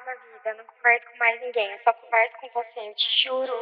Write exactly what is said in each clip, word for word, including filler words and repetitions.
Calma, vida, não converso com mais ninguém, eu só converso com você, eu te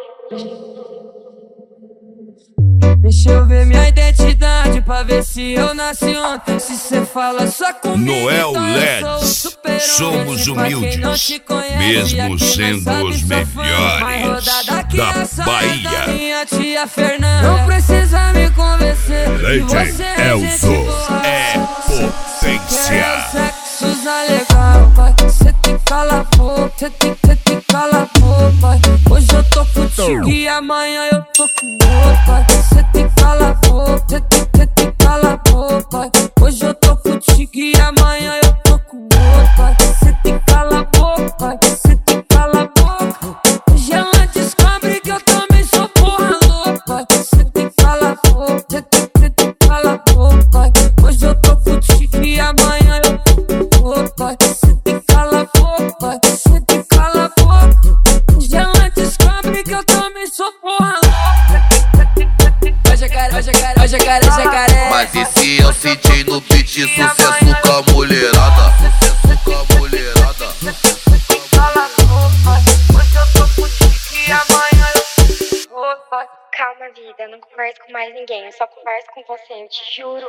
juro. Deixa eu ver minha identidade pra ver se eu nasci ontem. Se cê fala só comigo, Noel então L E eu sou o D, super-homem. somos Pra quem não humildes, te conhece, mesmo aqui sendo nós sabe os só fã. Mais melhores rodada que da essa é Bahia. da minha tia Fernanda. Não precisa me convencer que você D J é Elzo gente boa. é potência. Quero sexo legal, pai. Cê tem que calar a boca, cê tem, cê tem que calar a boca, pai. Hoje eu tô contigo e amanhã eu tô com outro, pai. Cê tem que calar a boca, cê tem, cê tem que calar a boca, pai. Hoje eu tô contigo e amanhã eu tô com outro, pai. Cê tem que calar a boca, pai. Cê tem que calar a boca. Hoje ela descobre que eu também sou porra louca, pai. Cê tem que calar a boca, cê tem, cê tem que calar a boca, pai. Hoje eu tô contigo e amanhã eu tô com outro, pai. Cê tem que calar a boca, pai. Cê tem que calar a boca. Hoje ela descobre que eu também sou porra louca. Vai jacaré, vai jacaré, vai jacaré, jacaré. Mas e se eu sentir no beat sucesso com a mulherada? Sucesso com a mulherada. Hoje eu tô contigo e amanhã eu tô. Calma, vida, não converso com mais ninguém, eu só converso com você, eu te juro.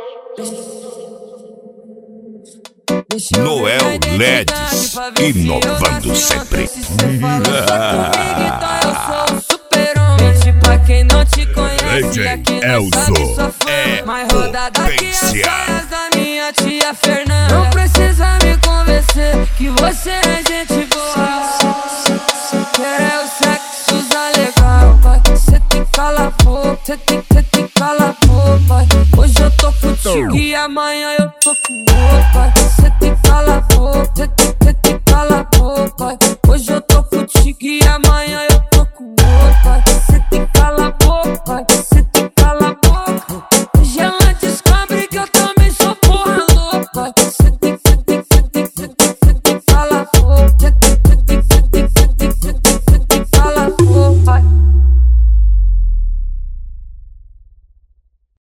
Noel L E D, inovando sempre. Pra quem não te conhece, D J aqui nós Elzo sabe só fã. é Mais rodada que as potência. saias da minha tia Fernanda. Não precisa me convencer que você é gente